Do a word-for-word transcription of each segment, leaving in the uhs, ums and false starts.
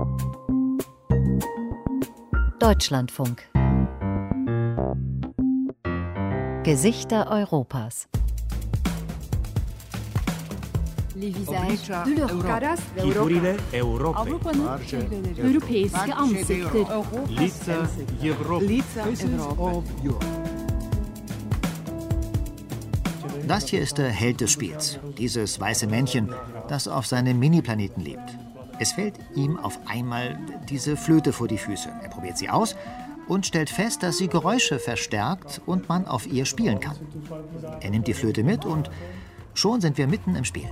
Deutschlandfunk. Gesichter Europas. Les visages de l'Europe. Figurile Europy. Europejskie ansikter. Lica Europy. Das hier ist der Held des Spiels, dieses weiße Männchen, das auf seinem Mini-Planeten lebt. Es fällt ihm auf einmal diese Flöte vor die Füße. Er probiert sie aus und stellt fest, dass sie Geräusche verstärkt und man auf ihr spielen kann. Er nimmt die Flöte mit und schon sind wir mitten im Spiel.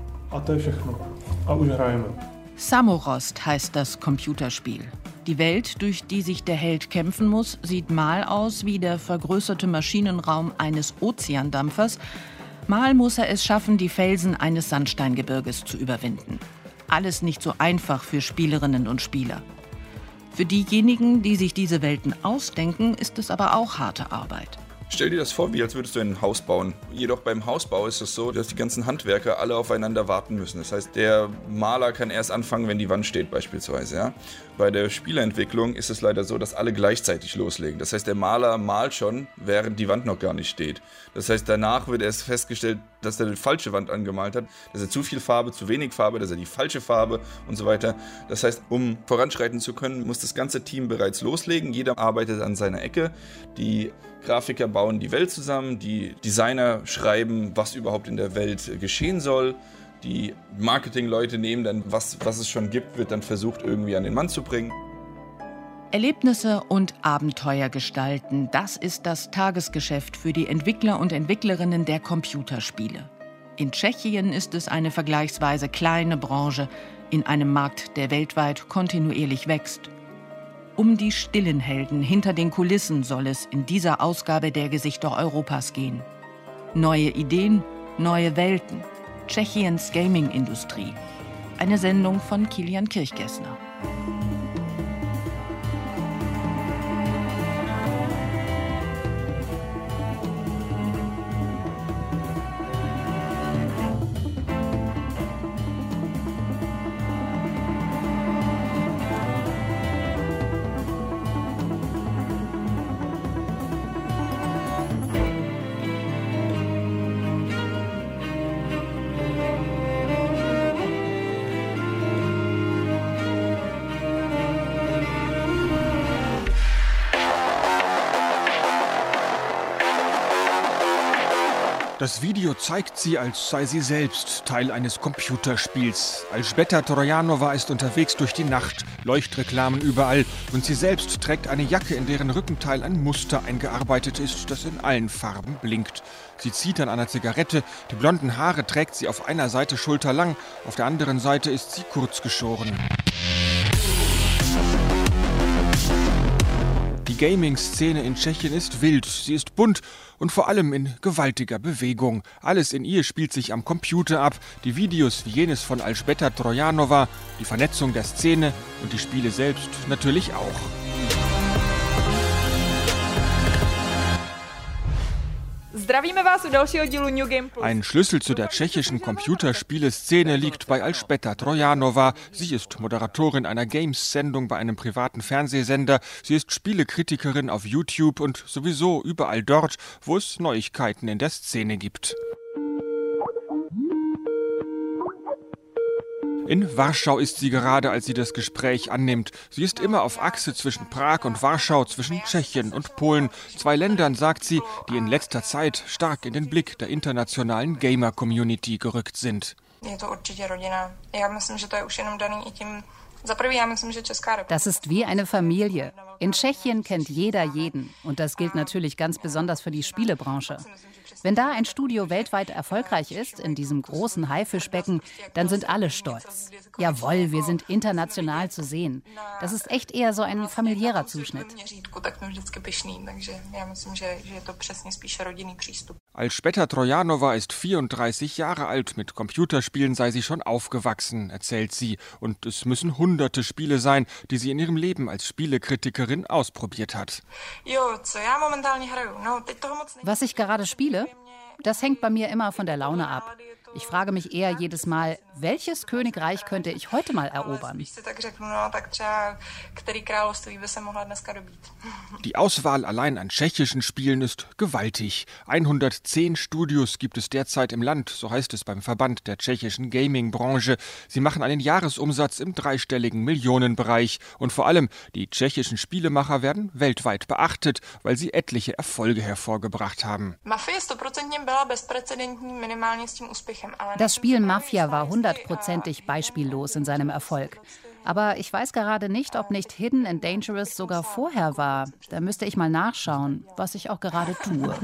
Samorost heißt das Computerspiel. Die Welt, durch die sich der Held kämpfen muss, sieht mal aus wie der vergrößerte Maschinenraum eines Ozeandampfers. Mal muss er es schaffen, die Felsen eines Sandsteingebirges zu überwinden. Alles nicht so einfach für Spielerinnen und Spieler. Für diejenigen, die sich diese Welten ausdenken, ist es aber auch harte Arbeit. Stell dir das vor, wie als würdest du ein Haus bauen. Jedoch beim Hausbau ist es so, dass die ganzen Handwerker alle aufeinander warten müssen. Das heißt, der Maler kann erst anfangen, wenn die Wand steht beispielsweise. Ja? Bei der Spieleentwicklung ist es leider so, dass alle gleichzeitig loslegen. Das heißt, der Maler malt schon, während die Wand noch gar nicht steht. Das heißt, danach wird erst festgestellt, dass er die falsche Wand angemalt hat, dass er zu viel Farbe, zu wenig Farbe, dass er die falsche Farbe und so weiter. Das heißt, um voranschreiten zu können, muss das ganze Team bereits loslegen. Jeder arbeitet an seiner Ecke. Die Grafiker bauen die Welt zusammen, die Designer schreiben, was überhaupt in der Welt geschehen soll. Die Marketingleute nehmen dann, was, was es schon gibt, wird dann versucht, irgendwie an den Mann zu bringen. Erlebnisse und Abenteuer gestalten, das ist das Tagesgeschäft für die Entwickler und Entwicklerinnen der Computerspiele. In Tschechien ist es eine vergleichsweise kleine Branche in einem Markt, der weltweit kontinuierlich wächst. Um die stillen Helden hinter den Kulissen soll es in dieser Ausgabe der Gesichter Europas gehen. Neue Ideen, neue Welten. Tschechiens Gaming-Industrie. Eine Sendung von Kilian Kirchgessner. Das Video zeigt sie, als sei sie selbst Teil eines Computerspiels. Alžbeta Trojanova ist unterwegs durch die Nacht, Leuchtreklamen überall und sie selbst trägt eine Jacke, in deren Rückenteil ein Muster eingearbeitet ist, das in allen Farben blinkt. Sie zieht an einer Zigarette, die blonden Haare trägt sie auf einer Seite schulterlang, auf der anderen Seite ist sie kurz geschoren. Die Gaming-Szene in Tschechien ist wild, sie ist bunt und vor allem in gewaltiger Bewegung. Alles in ihr spielt sich am Computer ab, die Videos wie jenes von Alžbeta Trojanova, die Vernetzung der Szene und die Spiele selbst natürlich auch. Ein Schlüssel zu der tschechischen Computerspieleszene liegt bei Alžbeta Trojanova. Sie ist Moderatorin einer Games-Sendung bei einem privaten Fernsehsender. Sie ist Spielekritikerin auf YouTube und sowieso überall dort, wo es Neuigkeiten in der Szene gibt. In Warschau ist sie gerade, als sie das Gespräch annimmt. Sie ist immer auf Achse zwischen Prag und Warschau, zwischen Tschechien und Polen. Zwei Ländern, sagt sie, die in letzter Zeit stark in den Blick der internationalen Gamer-Community gerückt sind. Das ist wie eine Familie. In Tschechien kennt jeder jeden. Und das gilt natürlich ganz besonders für die Spielebranche. Wenn da ein Studio weltweit erfolgreich ist, in diesem großen Haifischbecken, dann sind alle stolz. Jawohl, wir sind international zu sehen. Das ist echt eher so ein familiärer Zuschnitt. Alžbeta Trojanova ist vierunddreißig Jahre alt. Mit Computerspielen sei sie schon aufgewachsen, erzählt sie. Und es müssen hunderte Spiele sein, die sie in ihrem Leben als Spielekritikerin ausprobiert hat. Was ich gerade spiele, das hängt bei mir immer von der Laune ab. Ich frage mich eher jedes Mal, welches Königreich könnte ich heute mal erobern? Die Auswahl allein an tschechischen Spielen ist gewaltig. hundertzehn Studios gibt es derzeit im Land, so heißt es beim Verband der tschechischen Gaming-Branche. Sie machen einen Jahresumsatz im dreistelligen Millionenbereich. Und vor allem, die tschechischen Spielemacher werden weltweit beachtet, weil sie etliche Erfolge hervorgebracht haben. Das Spiel Mafia war hundertprozentig beispiellos in seinem Erfolg. Aber ich weiß gerade nicht, ob nicht Hidden and Dangerous sogar vorher war. Da müsste ich mal nachschauen, was ich auch gerade tue.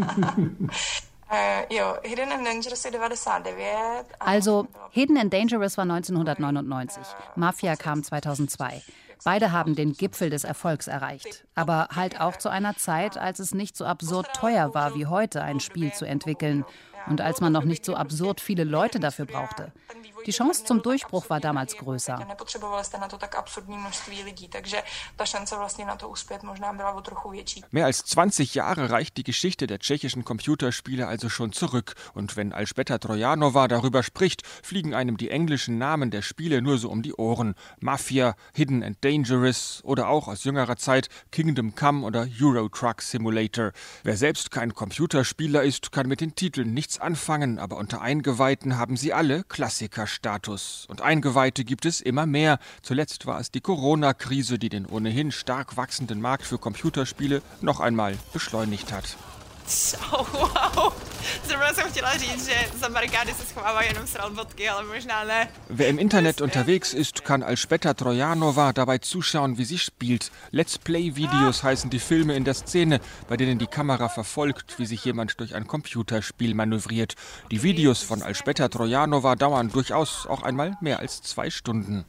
Also, Hidden and Dangerous war neunzehnhundertneunundneunzig, Mafia kam zweitausendzwei. Beide haben den Gipfel des Erfolgs erreicht. Aber halt auch zu einer Zeit, als es nicht so absurd teuer war wie heute, ein Spiel zu entwickeln. Und als man noch nicht so absurd viele Leute dafür brauchte. Die Chance zum Durchbruch war damals größer. Mehr als zwanzig Jahre reicht die Geschichte der tschechischen Computerspiele also schon zurück. Und wenn Alžbeta Trojanova darüber spricht, fliegen einem die englischen Namen der Spiele nur so um die Ohren. Mafia, Hidden and Dangerous oder auch aus jüngerer Zeit Kingdom Come oder Euro Truck Simulator. Wer selbst kein Computerspieler ist, kann mit den Titeln nichts anfangen, aber unter Eingeweihten haben sie alle Klassikerstatus. Und Eingeweihte gibt es immer mehr. Zuletzt war es die Corona-Krise, die den ohnehin stark wachsenden Markt für Computerspiele noch einmal beschleunigt hat. Oh, wow. Zrovna jsem chtěla říct, že za barikády se schovávají jenom sralbotky, ale možná ne. Wer im Internet unterwegs ist, kann Alžbeta Trojanova dabei zuschauen, wie sie spielt. Let's Play-Videos heißen die Filme in der Szene, bei denen die Kamera verfolgt, wie sich jemand durch ein Computerspiel manövriert. Die Videos von Alžbeta Trojanova dauern durchaus auch einmal mehr als zwei Stunden.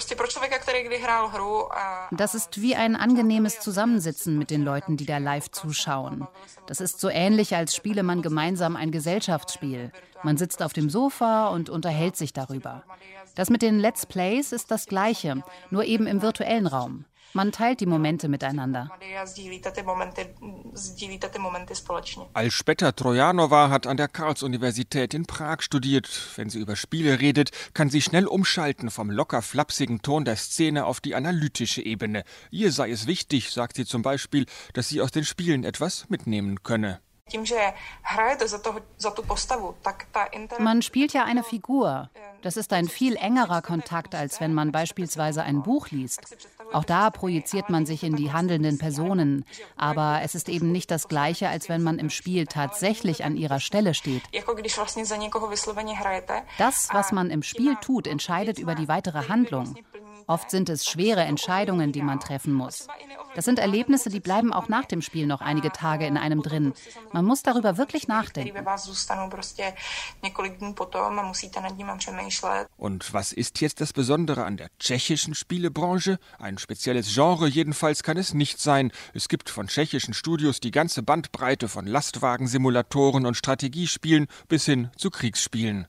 Das ist wie ein angenehmes Zusammensitzen mit den Leuten, die da live zuschauen. Das ist so ähnlich, als spiele man gemeinsam ein Gesellschaftsspiel. Man sitzt auf dem Sofa und unterhält sich darüber. Das mit den Let's Plays ist das Gleiche, nur eben im virtuellen Raum. Man teilt die Momente miteinander. Alžbeta Trojanova hat an der Karls-Universität in Prag studiert. Wenn sie über Spiele redet, kann sie schnell umschalten vom locker-flapsigen Ton der Szene auf die analytische Ebene. Ihr sei es wichtig, sagt sie zum Beispiel, dass sie aus den Spielen etwas mitnehmen könne. Man spielt ja eine Figur. Das ist ein viel engerer Kontakt, als wenn man beispielsweise ein Buch liest. Auch da projiziert man sich in die handelnden Personen. Aber es ist eben nicht das Gleiche, als wenn man im Spiel tatsächlich an ihrer Stelle steht. Das, was man im Spiel tut, entscheidet über die weitere Handlung. Oft sind es schwere Entscheidungen, die man treffen muss. Das sind Erlebnisse, die bleiben auch nach dem Spiel noch einige Tage in einem drin. Man muss darüber wirklich nachdenken. Und was ist jetzt das Besondere an der tschechischen Spielebranche? Ein spezielles Genre jedenfalls kann es nicht sein. Es gibt von tschechischen Studios die ganze Bandbreite von Lastwagensimulatoren und Strategiespielen bis hin zu Kriegsspielen.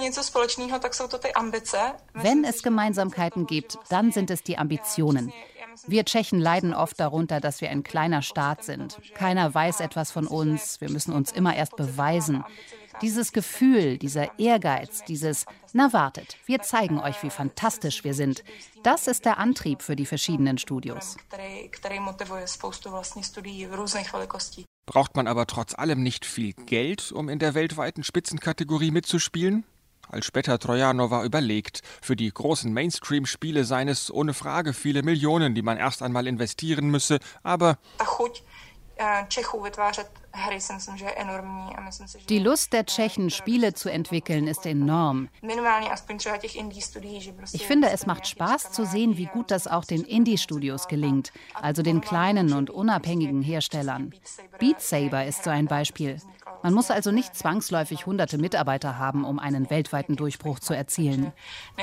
Wenn es Gemeinsamkeiten gibt, dann sind es die Ambitionen. Wir Tschechen leiden oft darunter, dass wir ein kleiner Staat sind. Keiner weiß etwas von uns, wir müssen uns immer erst beweisen. Dieses Gefühl, dieser Ehrgeiz, dieses „Na wartet, wir zeigen euch, wie fantastisch wir sind“, das ist der Antrieb für die verschiedenen Studios. Braucht man aber trotz allem nicht viel Geld, um in der weltweiten Spitzenkategorie mitzuspielen? Alžbeta Trojanova überlegt. Für die großen Mainstream-Spiele seien es ohne Frage viele Millionen, die man erst einmal investieren müsse, aber die Lust der Tschechen, Spiele zu entwickeln, ist enorm. Ich finde, es macht Spaß zu sehen, wie gut das auch den Indie-Studios gelingt, also den kleinen und unabhängigen Herstellern. Beat Saber ist so ein Beispiel. Man muss also nicht zwangsläufig hunderte Mitarbeiter haben, um einen weltweiten Durchbruch zu erzielen.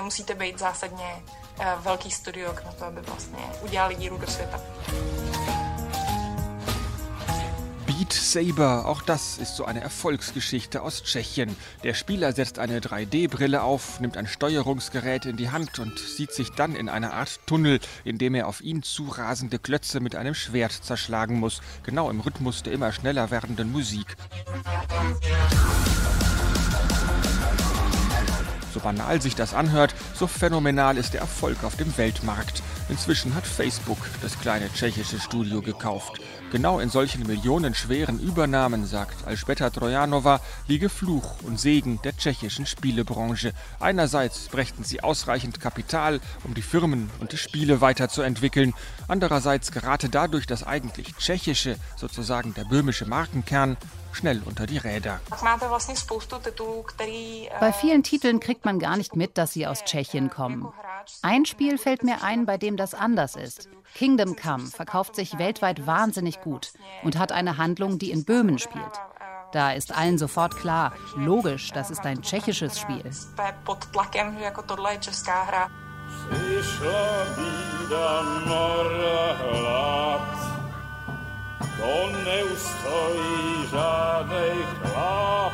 Beat Saber, auch das ist so eine Erfolgsgeschichte aus Tschechien. Der Spieler setzt eine drei D Brille auf, nimmt ein Steuerungsgerät in die Hand und sieht sich dann in einer Art Tunnel, in dem er auf ihn zurasende Klötze mit einem Schwert zerschlagen muss, genau im Rhythmus der immer schneller werdenden Musik. So banal sich das anhört, so phänomenal ist der Erfolg auf dem Weltmarkt. Inzwischen hat Facebook das kleine tschechische Studio gekauft. Genau in solchen millionenschweren Übernahmen, sagt Alžbeta Trojanova, liege Fluch und Segen der tschechischen Spielebranche. Einerseits brächten sie ausreichend Kapital, um die Firmen und die Spiele weiterzuentwickeln. Andererseits gerate dadurch das eigentlich tschechische, sozusagen der böhmische Markenkern, schnell unter die Räder. Bei vielen Titeln kriegt man gar nicht mit, dass sie aus Tschechien kommen. Ein Spiel fällt mir ein, bei dem das anders ist. Kingdom Come verkauft sich weltweit wahnsinnig gut und hat eine Handlung, die in Böhmen spielt. Da ist allen sofort klar, logisch, das ist ein tschechisches Spiel. To neustojí žádnej chlap.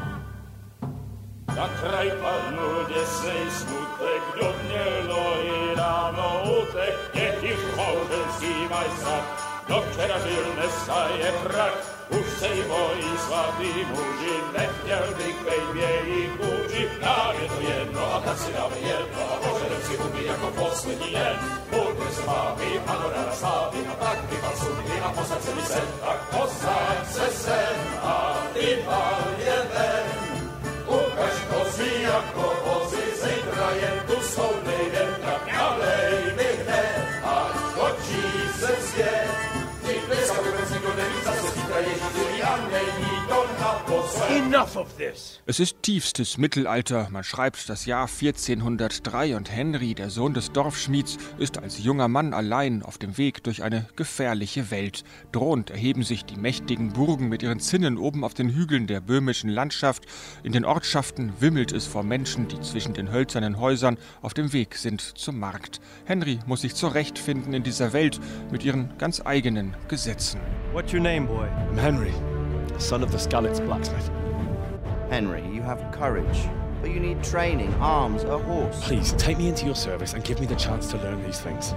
Na kraj padnul děsnej smutek, kdo měl nohy ráno utek, děti chmouřenský maj strach, kdo včera žil, dneska je prach, už sej moji svatý muži, nechtěl bych bejt v jejich kůži, nám je to jedno a tak si dáme jedno a požadem si huby jako poslední jen. Půlky se máví, panorama slávy a tak vypal sudky a posaď se mi sem, tak posaď se sem a vypal je ven. Ukaž kozy jako vozy, zítra jen tu svou nejdem, tak nalej mi hned a skočí se zpět. Ty dneska vůbec nikdo neví, zase zítra ježí a není to naposled. Enough of this! Es ist tiefstes Mittelalter, man schreibt das Jahr vierzehnhundertdrei und Henry, der Sohn des Dorfschmieds, ist als junger Mann allein auf dem Weg durch eine gefährliche Welt. Drohend erheben sich die mächtigen Burgen mit ihren Zinnen oben auf den Hügeln der böhmischen Landschaft. In den Ortschaften wimmelt es vor Menschen, die zwischen den hölzernen Häusern auf dem Weg sind zum Markt. Henry muss sich zurechtfinden in dieser Welt mit ihren ganz eigenen Gesetzen. What's your name, boy? I'm Henry, son of the Skalitz blacksmith. Henry, you have courage, but you need training, arms, a horse. Please, take me into your service and give me the chance to learn these things.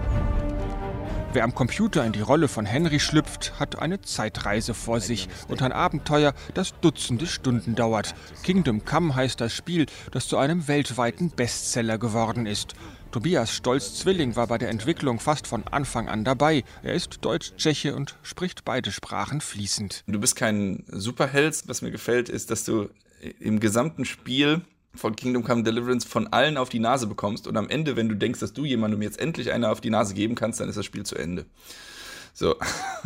Wer am Computer in die Rolle von Henry schlüpft, hat eine Zeitreise vor sich und ein Abenteuer, das Dutzende Stunden dauert. Kingdom Come heißt das Spiel, das zu einem weltweiten Bestseller geworden ist. Tobias Stolz-Zwilling war bei der Entwicklung fast von Anfang an dabei. Er ist Deutsch-Tscheche und spricht beide Sprachen fließend. Du bist kein Superheld. Was mir gefällt, ist, dass du im gesamten Spiel von Kingdom Come Deliverance von allen auf die Nase bekommst und am Ende, wenn du denkst, dass du jemandem jetzt endlich eine auf die Nase geben kannst, dann ist das Spiel zu Ende. So,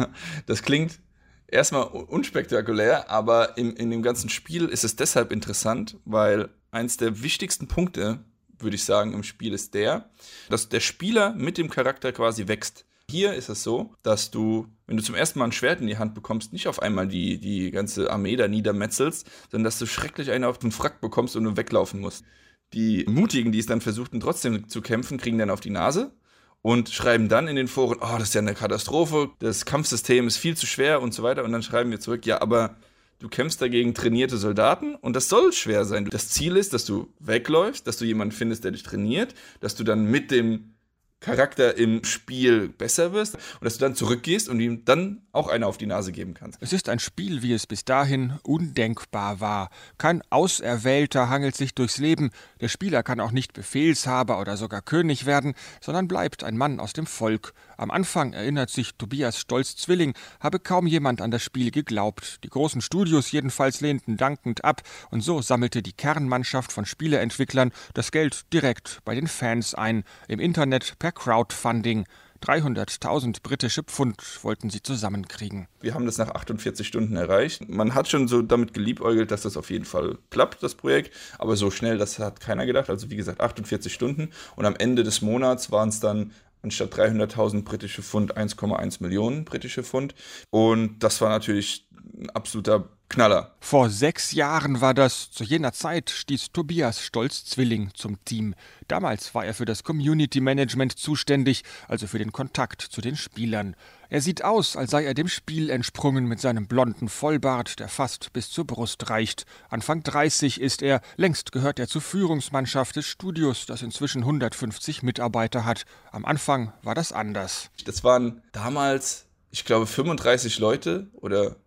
das klingt erstmal unspektakulär, aber im, in dem ganzen Spiel ist es deshalb interessant, weil eins der wichtigsten Punkte, würde ich sagen, im Spiel ist der, dass der Spieler mit dem Charakter quasi wächst. Hier ist es so, dass du, wenn du zum ersten Mal ein Schwert in die Hand bekommst, nicht auf einmal die, die ganze Armee da niedermetzelst, sondern dass du schrecklich eine auf den Frack bekommst und du weglaufen musst. Die Mutigen, die es dann versuchten, trotzdem zu kämpfen, kriegen dann auf die Nase und schreiben dann in den Foren, oh, das ist ja eine Katastrophe, das Kampfsystem ist viel zu schwer und so weiter. Und dann schreiben wir zurück, ja, aber du kämpfst dagegen trainierte Soldaten und das soll schwer sein. Das Ziel ist, dass du wegläufst, dass du jemanden findest, der dich trainiert, dass du dann mit dem Charakter im Spiel besser wirst und dass du dann zurückgehst und ihm dann auch eine auf die Nase geben kannst. Es ist ein Spiel, wie es bis dahin undenkbar war. Kein Auserwählter hangelt sich durchs Leben. Der Spieler kann auch nicht Befehlshaber oder sogar König werden, sondern bleibt ein Mann aus dem Volk. Am Anfang, erinnert sich Tobias Stolz-Zwilling, habe kaum jemand an das Spiel geglaubt. Die großen Studios jedenfalls lehnten dankend ab und so sammelte die Kernmannschaft von Spieleentwicklern das Geld direkt bei den Fans ein, im Internet per Crowdfunding. dreihunderttausend britische Pfund wollten sie zusammenkriegen. Wir haben das nach achtundvierzig Stunden erreicht. Man hat schon so damit geliebäugelt, dass das auf jeden Fall klappt, das Projekt. Aber so schnell, das hat keiner gedacht. Also wie gesagt, achtundvierzig Stunden. Und am Ende des Monats waren es dann anstatt dreihunderttausend britische Pfund eins Komma eins Millionen britische Pfund. Und das war natürlich ein absoluter Knaller. Vor sechs Jahren war das. Zu jener Zeit stieß Tobias Stolz-Zwilling zum Team. Damals war er für das Community Management zuständig, also für den Kontakt zu den Spielern. Er sieht aus, als sei er dem Spiel entsprungen mit seinem blonden Vollbart, der fast bis zur Brust reicht. Anfang dreißig ist er, längst gehört er zur Führungsmannschaft des Studios, das inzwischen hundertfünfzig Mitarbeiter hat. Am Anfang war das anders. Das waren damals, ich glaube, fünfunddreißig Leute oder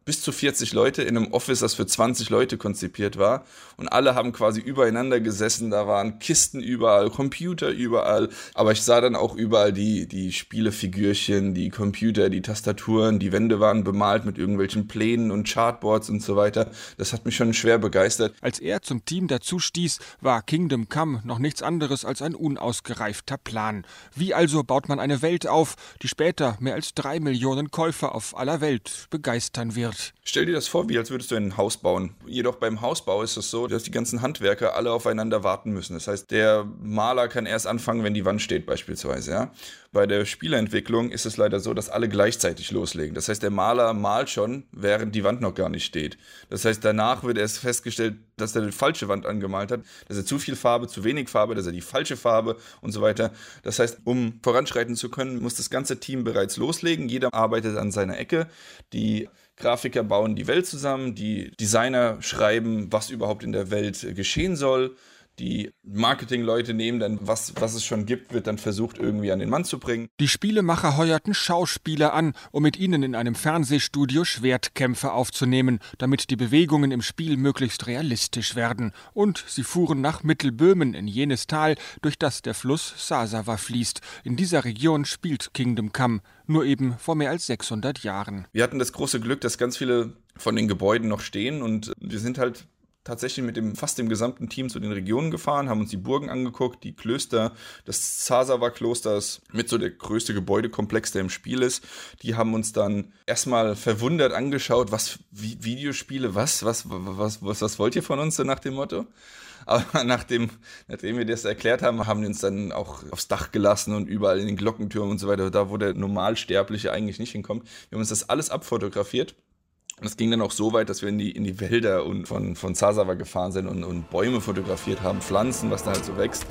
bis zu vierzig Leute in einem Office, das für zwanzig Leute konzipiert war. Und alle haben quasi übereinander gesessen. Da waren Kisten überall, Computer überall. Aber ich sah dann auch überall die, die Spielefigürchen, die Computer, die Tastaturen. Die Wände waren bemalt mit irgendwelchen Plänen und Chartboards und so weiter. Das hat mich schon schwer begeistert. Als er zum Team dazu stieß, war Kingdom Come noch nichts anderes als ein unausgereifter Plan. Wie also baut man eine Welt auf, die später mehr als drei Millionen Käufer auf aller Welt begeistern wird? Stell dir das vor, wie als würdest du ein Haus bauen. Jedoch beim Hausbau ist es so, dass die ganzen Handwerker alle aufeinander warten müssen. Das heißt, der Maler kann erst anfangen, wenn die Wand steht beispielsweise. Ja? Bei der Spieleentwicklung ist es leider so, dass alle gleichzeitig loslegen. Das heißt, der Maler malt schon, während die Wand noch gar nicht steht. Das heißt, danach wird erst festgestellt, dass er die falsche Wand angemalt hat, dass er zu viel Farbe, zu wenig Farbe, dass er die falsche Farbe und so weiter. Das heißt, um voranschreiten zu können, muss das ganze Team bereits loslegen. Jeder arbeitet an seiner Ecke. Die Grafiker bauen die Welt zusammen, die Designer schreiben, was überhaupt in der Welt geschehen soll. Die Marketingleute nehmen dann, was, was es schon gibt, wird dann versucht, irgendwie an den Mann zu bringen. Die Spielemacher heuerten Schauspieler an, um mit ihnen in einem Fernsehstudio Schwertkämpfe aufzunehmen, damit die Bewegungen im Spiel möglichst realistisch werden. Und sie fuhren nach Mittelböhmen in jenes Tal, durch das der Fluss Sazava fließt. In dieser Region spielt Kingdom Come, nur eben vor mehr als sechshundert Jahren. Wir hatten das große Glück, dass ganz viele von den Gebäuden noch stehen und wir sind halt tatsächlich mit dem fast dem gesamten Team zu den Regionen gefahren, haben uns die Burgen angeguckt, die Klöster, das Sazava-Kloster ist mit so der größte Gebäudekomplex, der im Spiel ist. Die haben uns dann erstmal verwundert angeschaut, was, wie, Videospiele, was, was, was, was, was wollt ihr von uns, so nach dem Motto? Aber nachdem, nachdem wir das erklärt haben, haben wir uns dann auch aufs Dach gelassen und überall in den Glockentürmen und so weiter, da wo der Normalsterbliche eigentlich nicht hinkommt. Wir haben uns das alles abfotografiert. Und es ging dann auch so weit, dass wir in die, in die Wälder und von, von Sazava gefahren sind und, und Bäume fotografiert haben, Pflanzen, was da halt so wächst.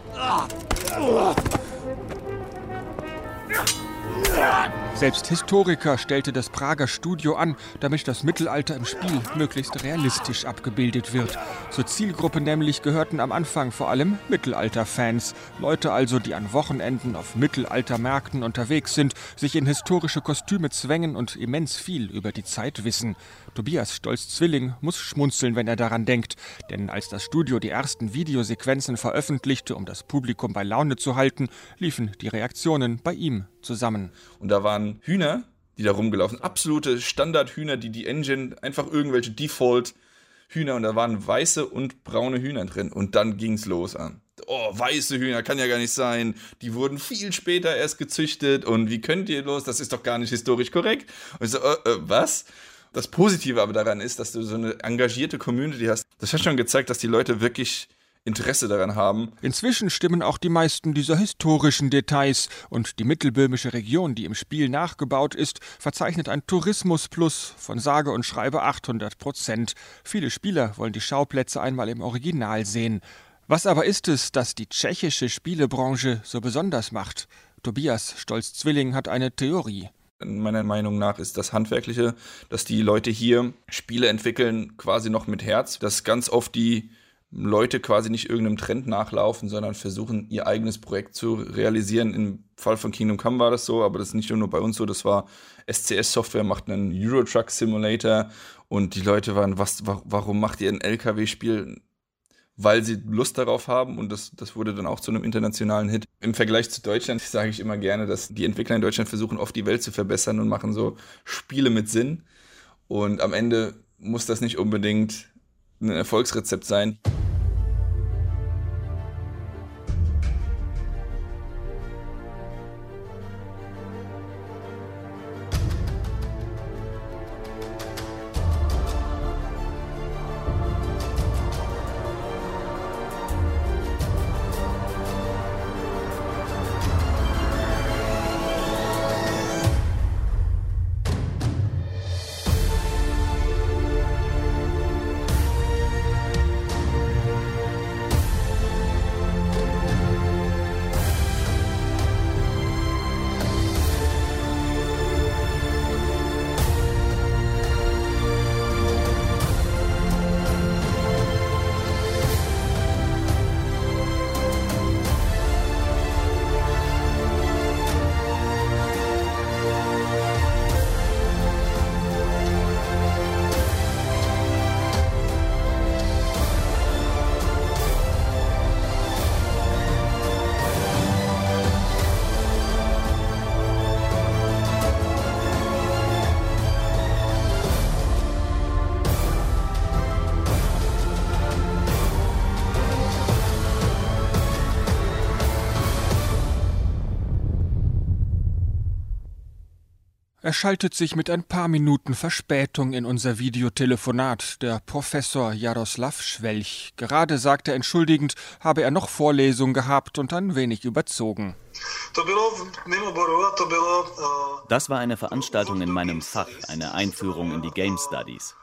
Selbst Historiker stellte das Prager Studio an, damit das Mittelalter im Spiel möglichst realistisch abgebildet wird. Zur Zielgruppe nämlich gehörten am Anfang vor allem Mittelalter-Fans. Leute also, die an Wochenenden auf Mittelaltermärkten unterwegs sind, sich in historische Kostüme zwängen und immens viel über die Zeit wissen. Tobias Stolz-Zwilling muss schmunzeln, wenn er daran denkt. Denn als das Studio die ersten Videosequenzen veröffentlichte, um das Publikum bei Laune zu halten, liefen die Reaktionen bei ihm zusammen. Und da waren Hühner, die da rumgelaufen sind. Absolute Standardhühner, die die Engine, einfach irgendwelche Default-Hühner. Und da waren weiße und braune Hühner drin. Und dann ging's los an. Oh, weiße Hühner, kann ja gar nicht sein. Die wurden viel später erst gezüchtet. Und wie könnt ihr los? Das ist doch gar nicht historisch korrekt. Und ich so, äh, äh, was? Das Positive aber daran ist, dass du so eine engagierte Community hast. Das hat schon gezeigt, dass die Leute wirklich Interesse daran haben. Inzwischen stimmen auch die meisten dieser historischen Details und die mittelböhmische Region, die im Spiel nachgebaut ist, verzeichnet ein Tourismusplus von sage und schreibe achthundert Prozent. Viele Spieler wollen die Schauplätze einmal im Original sehen. Was aber ist es, das die tschechische Spielebranche so besonders macht? Tobias Stolz-Zwilling hat eine Theorie. Meiner Meinung nach ist das Handwerkliche, dass die Leute hier Spiele entwickeln, quasi noch mit Herz, dass ganz oft die Leute quasi nicht irgendeinem Trend nachlaufen, sondern versuchen, ihr eigenes Projekt zu realisieren. Im Fall von Kingdom Come war das so, aber das ist nicht nur bei uns so. Das war S C S-Software, macht einen Euro Truck Simulator und die Leute waren, was, warum macht ihr ein L K W-Spiel? Weil sie Lust darauf haben und das, das wurde dann auch zu einem internationalen Hit. Im Vergleich zu Deutschland sage ich immer gerne, dass die Entwickler in Deutschland versuchen, oft die Welt zu verbessern und machen so Spiele mit Sinn. Und am Ende muss das nicht unbedingt ein Erfolgsrezept sein. Er schaltet sich mit ein paar Minuten Verspätung in unser Videotelefonat, der Professor Jaroslav Schwelch. Gerade sagt er entschuldigend, habe er noch Vorlesungen gehabt und ein wenig überzogen. Das war eine Veranstaltung in meinem Fach, eine Einführung in die Game Studies.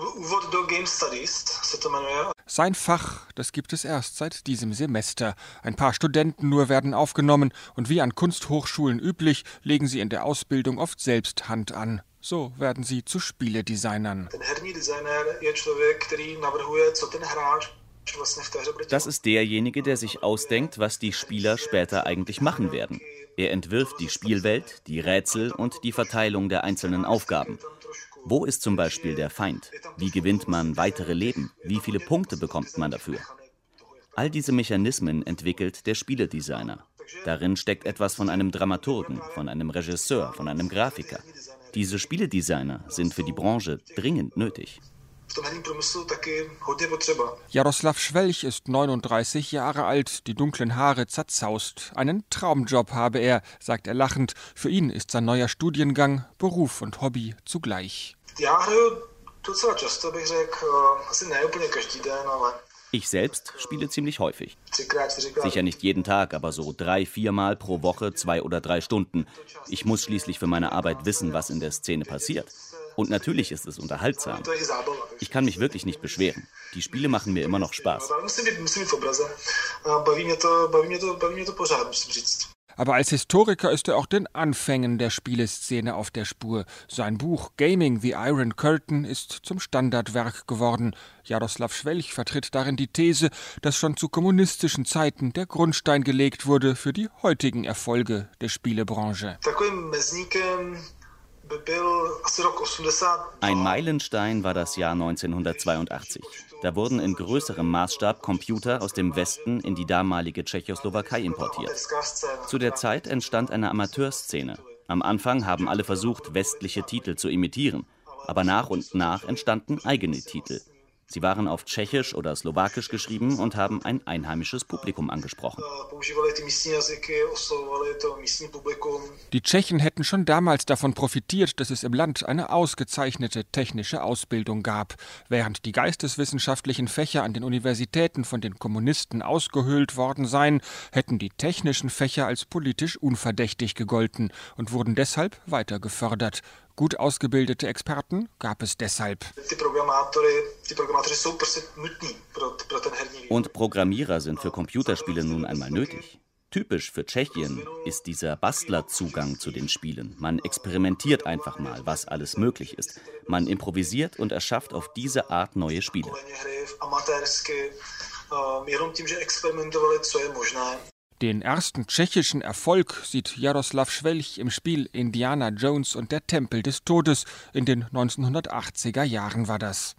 Sein Fach, das gibt es erst seit diesem Semester. Ein paar Studenten nur werden aufgenommen und wie an Kunsthochschulen üblich, legen sie in der Ausbildung oft selbst Hand an. So werden sie zu Spieledesignern. Das ist derjenige, der sich ausdenkt, was die Spieler später eigentlich machen werden. Er entwirft die Spielwelt, die Rätsel und die Verteilung der einzelnen Aufgaben. Wo ist zum Beispiel der Feind? Wie gewinnt man weitere Leben? Wie viele Punkte bekommt man dafür? All diese Mechanismen entwickelt der Spieledesigner. Darin steckt etwas von einem Dramaturgen, von einem Regisseur, von einem Grafiker. Diese Spieledesigner sind für die Branche dringend nötig. Jaroslav Schwelch ist neununddreißig Jahre alt, die dunklen Haare zerzaust. Einen Traumjob habe er, sagt er lachend. Für ihn ist sein neuer Studiengang Beruf und Hobby zugleich. Ich selbst spiele ziemlich häufig. Sicher nicht jeden Tag, aber so drei, viermal pro Woche, zwei oder drei Stunden. Ich muss schließlich für meine Arbeit wissen, was in der Szene passiert. Und natürlich ist es unterhaltsam. Ich kann mich wirklich nicht beschweren. Die Spiele machen mir immer noch Spaß. Aber als Historiker ist er auch den Anfängen der Spieleszene auf der Spur. Sein Buch Gaming the Iron Curtain ist zum Standardwerk geworden. Jaroslav Schwelch vertritt darin die These, dass schon zu kommunistischen Zeiten der Grundstein gelegt wurde für die heutigen Erfolge der Spielebranche. Ein Meilenstein war das Jahr neunzehnhundertzweiundachtzig. Da wurden in größerem Maßstab Computer aus dem Westen in die damalige Tschechoslowakei importiert. Zu der Zeit entstand eine Amateurszene. Am Anfang haben alle versucht, westliche Titel zu imitieren, aber nach und nach entstanden eigene Titel. Sie waren auf Tschechisch oder Slowakisch geschrieben und haben ein einheimisches Publikum angesprochen. Die Tschechen hätten schon damals davon profitiert, dass es im Land eine ausgezeichnete technische Ausbildung gab. Während die geisteswissenschaftlichen Fächer an den Universitäten von den Kommunisten ausgehöhlt worden seien, hätten die technischen Fächer als politisch unverdächtig gegolten und wurden deshalb weiter gefördert. Gut ausgebildete Experten gab es deshalb. Und Programmierer sind für Computerspiele nun einmal nötig. Typisch für Tschechien ist dieser Bastlerzugang zu den Spielen. Man experimentiert einfach mal, was alles möglich ist. Man improvisiert und erschafft auf diese Art neue Spiele. Den ersten tschechischen Erfolg sieht Jaroslav Schwelch im Spiel Indiana Jones und der Tempel des Todes. In den neunzehnhundertachtziger Jahren war das.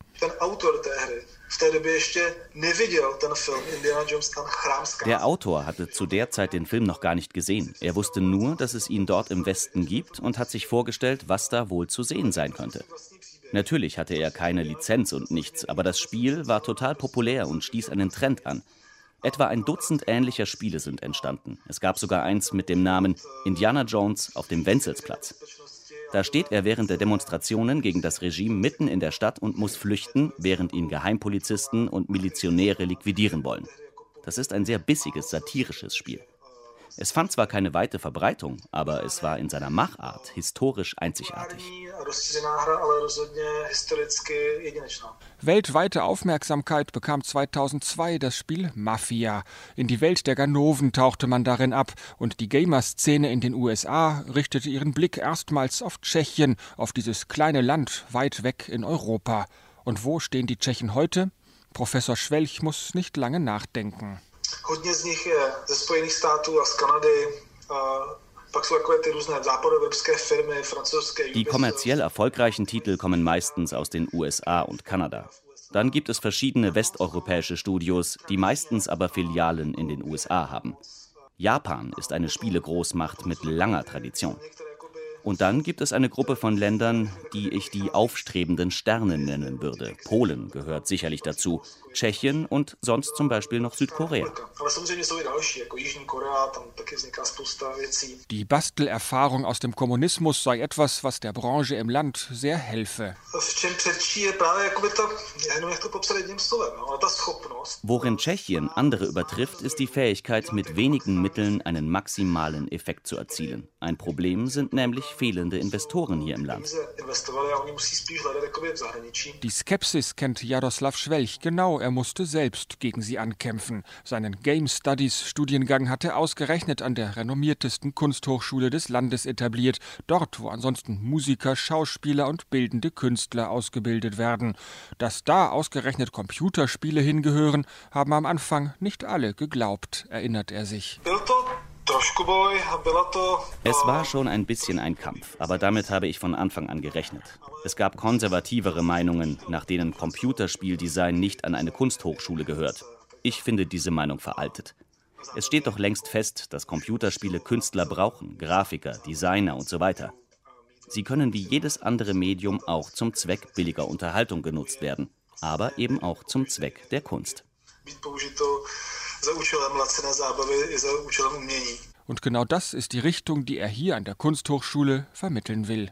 Der Autor hatte zu der Zeit den Film noch gar nicht gesehen. Er wusste nur, dass es ihn dort im Westen gibt und hat sich vorgestellt, was da wohl zu sehen sein könnte. Natürlich hatte er keine Lizenz und nichts, aber das Spiel war total populär und stieß einen Trend an. Etwa ein Dutzend ähnlicher Spiele sind entstanden. Es gab sogar eins mit dem Namen Indiana Jones auf dem Wenzelsplatz. Da steht er während der Demonstrationen gegen das Regime mitten in der Stadt und muss flüchten, während ihn Geheimpolizisten und Milizionäre liquidieren wollen. Das ist ein sehr bissiges, satirisches Spiel. Es fand zwar keine weite Verbreitung, aber es war in seiner Machart historisch einzigartig. Weltweite Aufmerksamkeit bekam zweitausendzwei das Spiel Mafia. In die Welt der Ganoven tauchte man darin ab und die Gamer-Szene in den U S A richtete ihren Blick erstmals auf Tschechien, auf dieses kleine Land weit weg in Europa. Und wo stehen die Tschechen heute? Professor Schwelch muss nicht lange nachdenken. Hodně z nich je ze Spojených států a z Kanady. Pak jsou takové ty různé západoevropské firmy, francouzské. Die kommerziell erfolgreichen Titel kommen meistens aus den U S A und Kanada. Dann gibt es verschiedene westeuropäische Studios, die meistens aber Filialen in den U S A haben. Japan ist eine Spielegroßmacht mit langer Tradition. Und dann gibt es eine Gruppe von Ländern, die ich die aufstrebenden Sterne nennen würde. Polen gehört sicherlich dazu, Tschechien und sonst zum Beispiel noch Südkorea. Die Bastelerfahrung aus dem Kommunismus sei etwas, was der Branche im Land sehr helfe. Worin Tschechien andere übertrifft, ist die Fähigkeit, mit wenigen Mitteln einen maximalen Effekt zu erzielen. Ein Problem sind nämlich fehlende Investoren hier im Land. Die Skepsis kennt Jaroslav Schwelch genau. Er musste selbst gegen sie ankämpfen. Seinen Game Studies Studiengang hat er ausgerechnet an der renommiertesten Kunsthochschule des Landes etabliert. Dort, wo ansonsten Musiker, Schauspieler und bildende Künstler ausgebildet werden. Dass da ausgerechnet Computerspiele hingehören, haben am Anfang nicht alle geglaubt, erinnert er sich. Es war schon ein bisschen ein Kampf, aber damit habe ich von Anfang an gerechnet. Es gab konservativere Meinungen, nach denen Computerspieldesign nicht an eine Kunsthochschule gehört. Ich finde diese Meinung veraltet. Es steht doch längst fest, dass Computerspiele Künstler brauchen, Grafiker, Designer und so weiter. Sie können wie jedes andere Medium auch zum Zweck billiger Unterhaltung genutzt werden, aber eben auch zum Zweck der Kunst. Und genau das ist die Richtung, die er hier an der Kunsthochschule vermitteln will.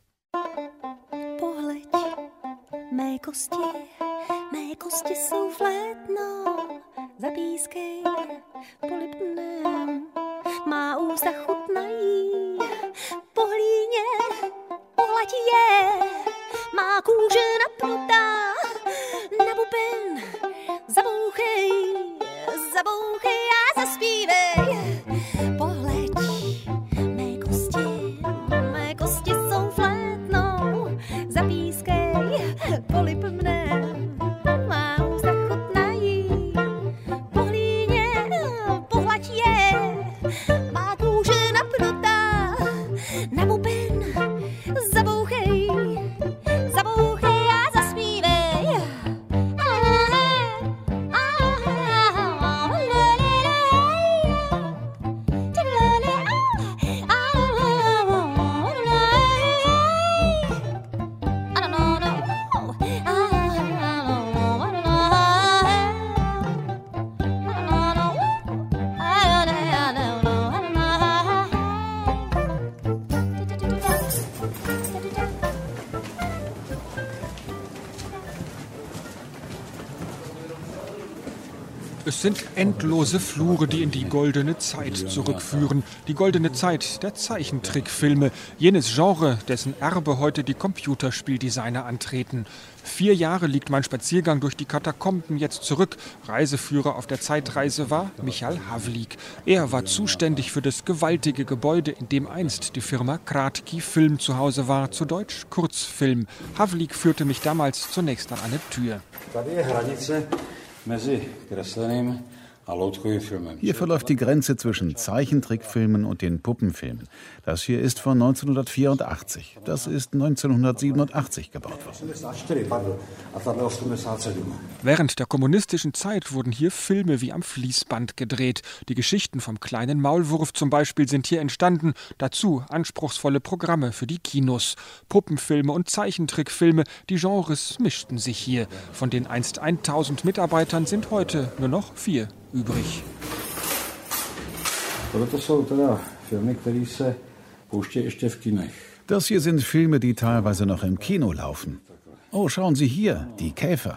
Mé kosti, mé kosti jsou v létno, zapískej, polipnem, má ústa chutnají, po hlíně, pohladí je, má kůže napnutá, na buben, zabouchej, zabouchej a zaspívej, pohleď, mé kosti, mé kosti jsou v létno, zapískej, polip mne, má ústa chutnají, po hlíně, pohlaď je, má kůže napnutá, na buben, zabouchej, zabouchej a zaspívej. Es sind endlose Flure, die in die goldene Zeit zurückführen. Die goldene Zeit der Zeichentrickfilme. Jenes Genre, dessen Erbe heute die Computerspieldesigner antreten. Vier Jahre liegt mein Spaziergang durch die Katakomben jetzt zurück. Reiseführer auf der Zeitreise war Michal Havlík. Er war zuständig für das gewaltige Gebäude, in dem einst die Firma Krátký Film zu Hause war, zu Deutsch Kurzfilm. Havlík führte mich damals zunächst an eine Tür. Hier verläuft die Grenze zwischen Zeichentrickfilmen und den Puppenfilmen. Das hier ist von neunzehnhundertvierundachtzig. Das ist neunzehnhundertsiebenundachtzig gebaut worden. Während der kommunistischen Zeit wurden hier Filme wie am Fließband gedreht. Die Geschichten vom kleinen Maulwurf zum Beispiel sind hier entstanden. Dazu anspruchsvolle Programme für die Kinos. Puppenfilme und Zeichentrickfilme, die Genres mischten sich hier. Von den einst tausend Mitarbeitern sind heute nur noch vier übrig. Das hier sind Filme, die teilweise noch im Kino laufen. Oh, schauen Sie hier, die Käfer.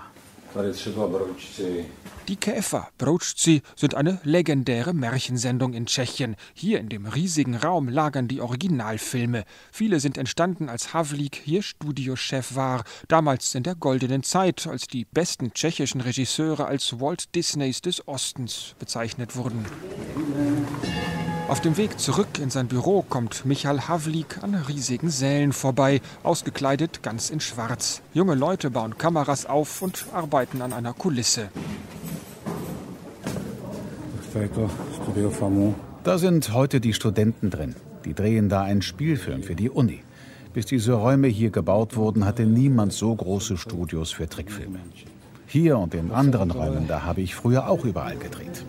Die Käfer, Broučci, sind eine legendäre Märchensendung in Tschechien. Hier in dem riesigen Raum lagern die Originalfilme. Viele sind entstanden, als Havlík hier Studiochef war. Damals in der goldenen Zeit, als die besten tschechischen Regisseure als Walt Disneys des Ostens bezeichnet wurden. Auf dem Weg zurück in sein Büro kommt Michal Havlík an riesigen Sälen vorbei, ausgekleidet ganz in Schwarz. Junge Leute bauen Kameras auf und arbeiten an einer Kulisse. Da sind heute die Studenten drin. Die drehen da einen Spielfilm für die Uni. Bis diese Räume hier gebaut wurden, hatte niemand so große Studios für Trickfilme. Hier und in anderen Räumen, da habe ich früher auch überall gedreht.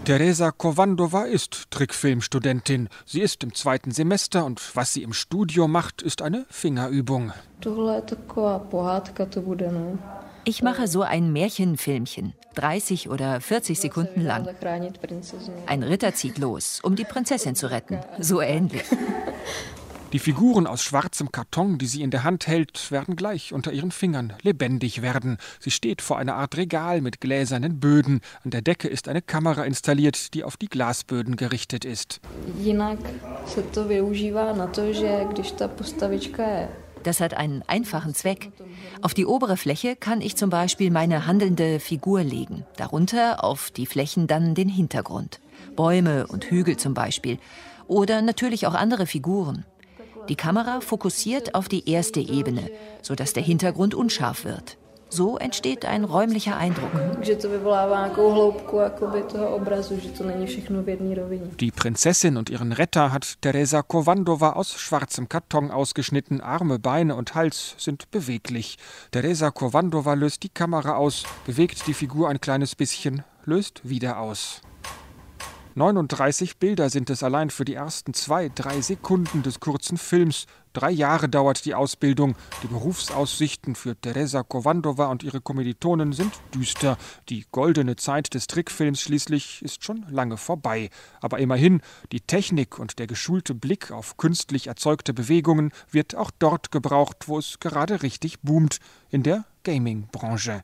Teresa Kovandova ist Trickfilmstudentin. Sie ist im zweiten Semester und was sie im Studio macht, ist eine Fingerübung. Ich mache so ein Märchenfilmchen, dreißig oder vierzig Sekunden lang. Ein Ritter zieht los, um die Prinzessin zu retten. So ähnlich. Die Figuren aus schwarzem Karton, die sie in der Hand hält, werden gleich unter ihren Fingern lebendig werden. Sie steht vor einer Art Regal mit gläsernen Böden. An der Decke ist eine Kamera installiert, die auf die Glasböden gerichtet ist. Das hat einen einfachen Zweck. Auf die obere Fläche kann ich zum Beispiel meine handelnde Figur legen. Darunter auf die Flächen dann den Hintergrund. Bäume und Hügel zum Beispiel. Oder natürlich auch andere Figuren. Die Kamera fokussiert auf die erste Ebene, sodass der Hintergrund unscharf wird. So entsteht ein räumlicher Eindruck. Die Prinzessin und ihren Retter hat Teresa Kovandova aus schwarzem Karton ausgeschnitten. Arme, Beine und Hals sind beweglich. Teresa Kovandova löst die Kamera aus, bewegt die Figur ein kleines bisschen, löst wieder aus. neununddreißig Bilder sind es allein für die ersten zwei, drei Sekunden des kurzen Films. Drei Jahre dauert die Ausbildung. Die Berufsaussichten für Teresa Kovandova und ihre Kommilitonen sind düster. Die goldene Zeit des Trickfilms schließlich ist schon lange vorbei. Aber immerhin, die Technik und der geschulte Blick auf künstlich erzeugte Bewegungen wird auch dort gebraucht, wo es gerade richtig boomt, in der Gaming-Branche.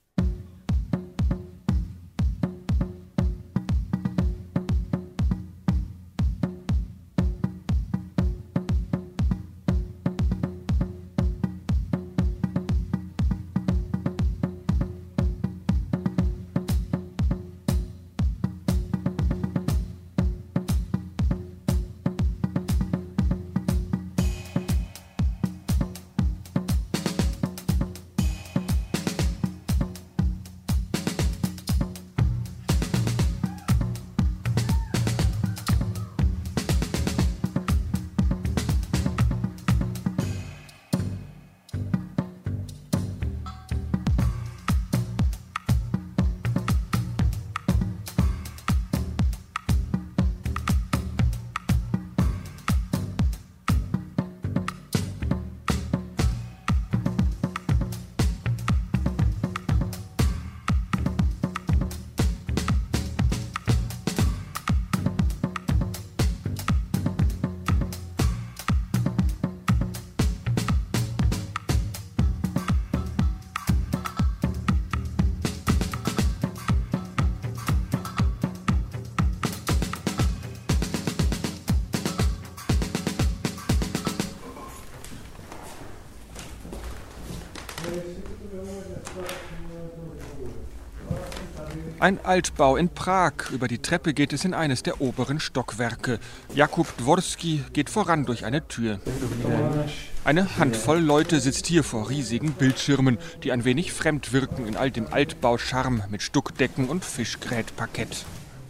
Ein Altbau in Prag. Über die Treppe geht es in eines der oberen Stockwerke. Jakub Dworski geht voran durch eine Tür. Eine Handvoll Leute sitzt hier vor riesigen Bildschirmen, die ein wenig fremd wirken in all dem Altbau-Charme mit Stuckdecken und Fischgrätparkett.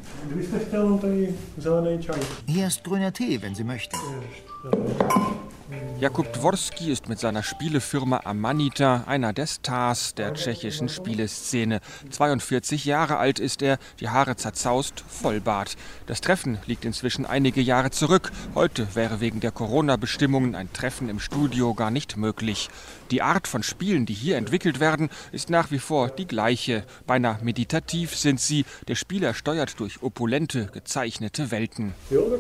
Hier ist grüner Tee, wenn Sie möchten. Jakub Dworski ist mit seiner Spielefirma Amanita einer der Stars der tschechischen Spieleszene. zweiundvierzig Jahre alt ist er, die Haare zerzaust, Vollbart. Das Treffen liegt inzwischen einige Jahre zurück. Heute wäre wegen der Corona-Bestimmungen ein Treffen im Studio gar nicht möglich. Die Art von Spielen, die hier entwickelt werden, ist nach wie vor die gleiche. Beinahe meditativ sind sie. Der Spieler steuert durch opulente, gezeichnete Welten.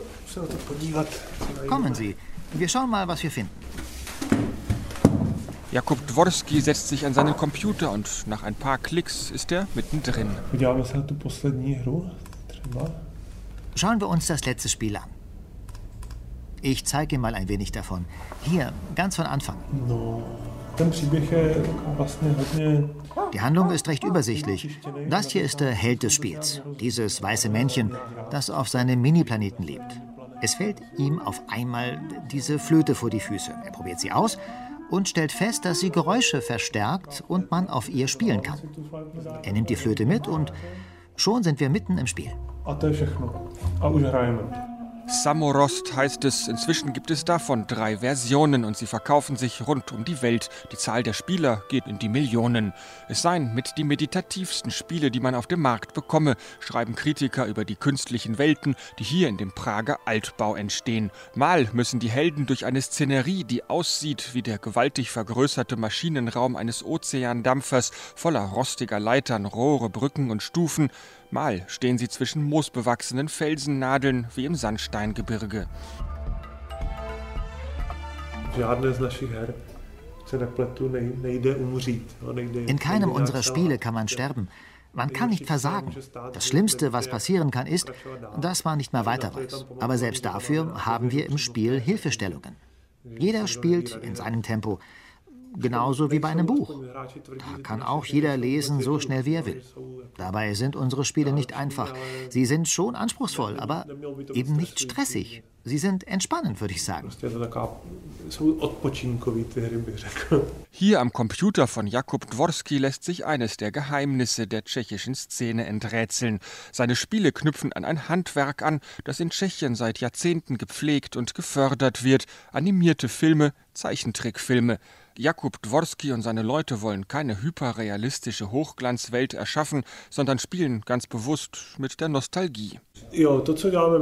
Kommen Sie. Wir schauen mal, was wir finden. Jakub Dworski setzt sich an seinen Computer und nach ein paar Klicks ist er mittendrin. Schauen wir uns das letzte Spiel an. Ich zeige mal ein wenig davon. Hier, ganz von Anfang. Die Handlung ist recht übersichtlich. Das hier ist der Held des Spiels. Dieses weiße Männchen, das auf seinem Mini-Planeten lebt. Es fällt ihm auf einmal diese Flöte vor die Füße. Er probiert sie aus und stellt fest, dass sie Geräusche verstärkt und man auf ihr spielen kann. Er nimmt die Flöte mit und schon sind wir mitten im Spiel. Samorost heißt es. Inzwischen gibt es davon drei Versionen und sie verkaufen sich rund um die Welt. Die Zahl der Spieler geht in die Millionen. Es seien mit die meditativsten Spiele, die man auf dem Markt bekomme, schreiben Kritiker über die künstlichen Welten, die hier in dem Prager Altbau entstehen. Mal müssen die Helden durch eine Szenerie, die aussieht wie der gewaltig vergrößerte Maschinenraum eines Ozeandampfers voller rostiger Leitern, Rohre, Brücken und Stufen. Mal stehen sie zwischen moosbewachsenen Felsennadeln wie im Sandsteingebirge. In keinem unserer Spiele kann man sterben. Man kann nicht versagen. Das Schlimmste, was passieren kann, ist, dass man nicht mehr weiter weiß. Aber selbst dafür haben wir im Spiel Hilfestellungen. Jeder spielt in seinem Tempo. Genauso wie bei einem Buch. Da kann auch jeder lesen, so schnell wie er will. Dabei sind unsere Spiele nicht einfach. Sie sind schon anspruchsvoll, aber eben nicht stressig. Sie sind entspannend, würde ich sagen. Hier am Computer von Jakub Dworski lässt sich eines der Geheimnisse der tschechischen Szene enträtseln. Seine Spiele knüpfen an ein Handwerk an, das in Tschechien seit Jahrzehnten gepflegt und gefördert wird. Animierte Filme, Zeichentrickfilme. Jakub Dworski und seine Leute wollen keine hyperrealistische Hochglanzwelt erschaffen, sondern spielen ganz bewusst mit der Nostalgie. Das,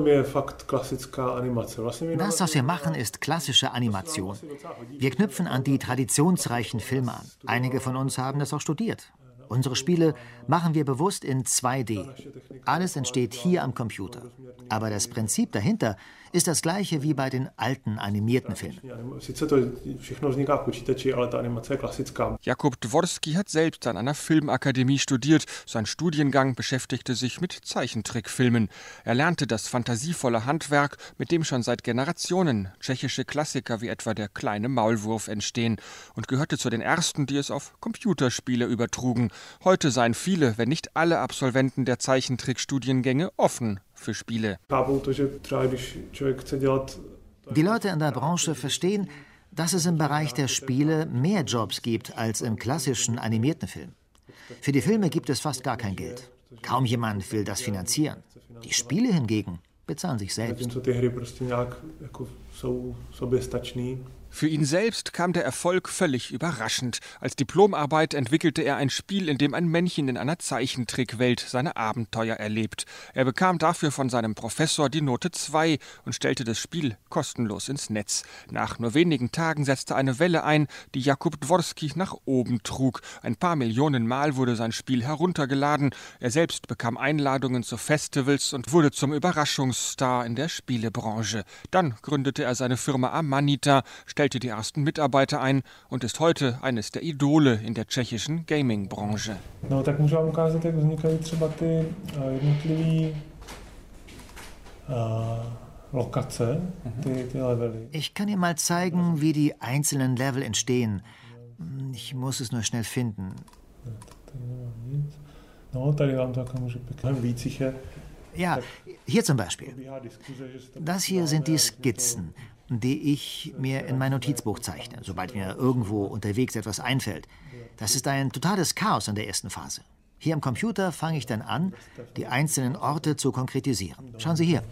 was wir machen, ist klassische Animation. Wir knüpfen an die traditionsreichen Filme an. Einige von uns haben das auch studiert. Unsere Spiele machen wir bewusst in zwei D. Alles entsteht hier am Computer. Aber das Prinzip dahinter ist das gleiche wie bei den alten animierten Filmen. Jakub Dworski hat selbst an einer Filmakademie studiert. Sein Studiengang beschäftigte sich mit Zeichentrickfilmen. Er lernte das fantasievolle Handwerk, mit dem schon seit Generationen tschechische Klassiker wie etwa Der kleine Maulwurf entstehen, und gehörte zu den ersten, die es auf Computerspiele übertrugen. Heute seien viele, wenn nicht alle Absolventen der Zeichentrickstudiengänge offen für Spiele. Die Leute in der Branche verstehen, dass es im Bereich der Spiele mehr Jobs gibt als im klassischen animierten Film. Für die Filme gibt es fast gar kein Geld. Kaum jemand will das finanzieren. Die Spiele hingegen bezahlen sich selbst. Für ihn selbst kam der Erfolg völlig überraschend. Als Diplomarbeit entwickelte er ein Spiel, in dem ein Männchen in einer Zeichentrickwelt seine Abenteuer erlebt. Er bekam dafür von seinem Professor die Note zwei und stellte das Spiel kostenlos ins Netz. Nach nur wenigen Tagen setzte eine Welle ein, die Jakub Dworski nach oben trug. Ein paar Millionen Mal wurde sein Spiel heruntergeladen. Er selbst bekam Einladungen zu Festivals und wurde zum Überraschungsstar in der Spielebranche. Dann gründete er seine Firma Amanita, stellte die ersten Mitarbeiter ein und ist heute eines der Idole in der tschechischen Gaming-Branche. Ich kann Ihnen mal zeigen, wie die einzelnen Level entstehen. Ich muss es nur schnell finden. Ja, hier zum Beispiel. Das hier sind die Skizzen, die ich mir in mein Notizbuch zeichne, sobald mir irgendwo unterwegs etwas einfällt. Das ist ein totales Chaos in der ersten Phase. Hier am Computer fange ich dann an, die einzelnen Orte zu konkretisieren. Schauen Sie hier.